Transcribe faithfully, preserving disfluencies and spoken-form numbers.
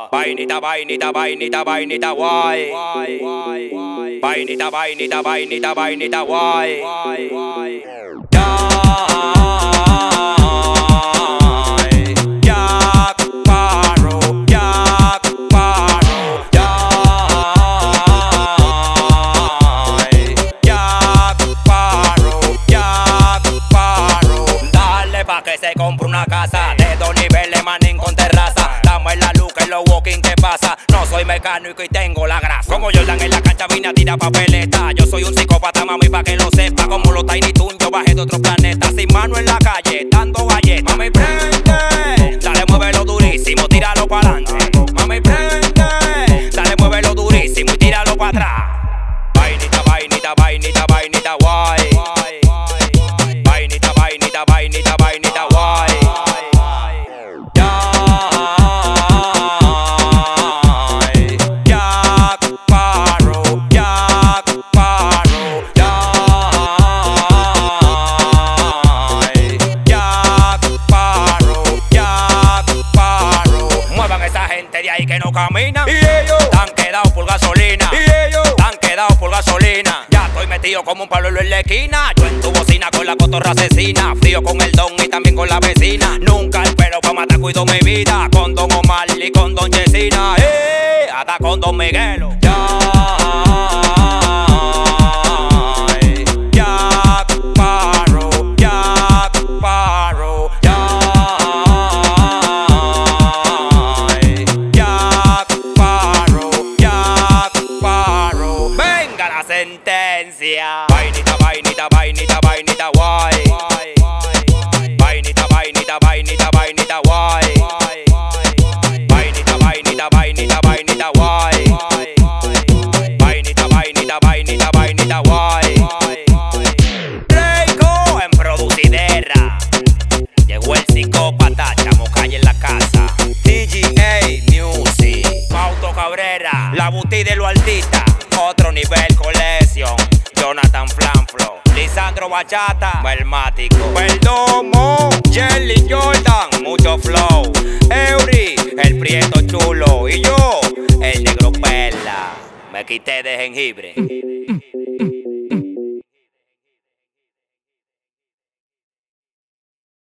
Vainita, vainita, vainita, vainita, guay. Vainita, vainita, vainita, vainita, guay. Jack Sparrow, Jack Sparrow, Jack Sparrow, Jack Sparrow. Dale pa' que se compre una casa de dos niveles, manín con terraza. Dame la luz que los walking que pasa. No soy mecánico y tengo la grasa. Como Jordan en la cancha vine a tirar papeleta. Yo soy un psicópata, mami, pa' que lo sepa. Como los Tiny Toon, yo bajé de otro planeta. Sin mano en la calle, dando galletas. Mami, prende, dale, muévelo durísimo, tíralo pa'lante. Mami, prende, dale, muévelo durísimo y tíralo pa' atrás. Vainita, vainita, vainita, vainita, guay. Vainita, vainita, vainita, vainita, guay. Jack Sparrow, Jack Sparrow, Jack Sparrow, Jack Sparrow. Muevan esa gente de ahí que no camina. Y ellos están quedados por gasolina. Y ellos están quedados por gasolina. Ya estoy metido como un palo en la esquina. Yo en tu bocina con la cotorra asesina. Frío con el don y también con la vecina. Nunca espero pa' matar, cuido mi vida. Con Don Omar y con Don Chesina. Eh, hasta con Don Miguelo. Jack Sparrow, Jack Sparrow, Jack Sparrow, Jack Sparrow. Venga la sentencia. Vainita, vainita, vainita, vainita, guay. Vainita, vainita, vainita, vainita, guay. Vainita, vainita, vainita, vainita, guay. Vainita, vainita, vainita, vainita, guay. Reiko en producidera. Llegó el psicópata, chamo calle en la casa. T G A Music, Pauto Cabrera, la buti de lo altita. Otro nivel colección. Jonathan Flanflo, Lisandro Bachata, Melmático, Perdomo, Jelly Jordan, mucho flow. Eury, el prieto chulo. Y yo, el negro perla, me quité de jengibre.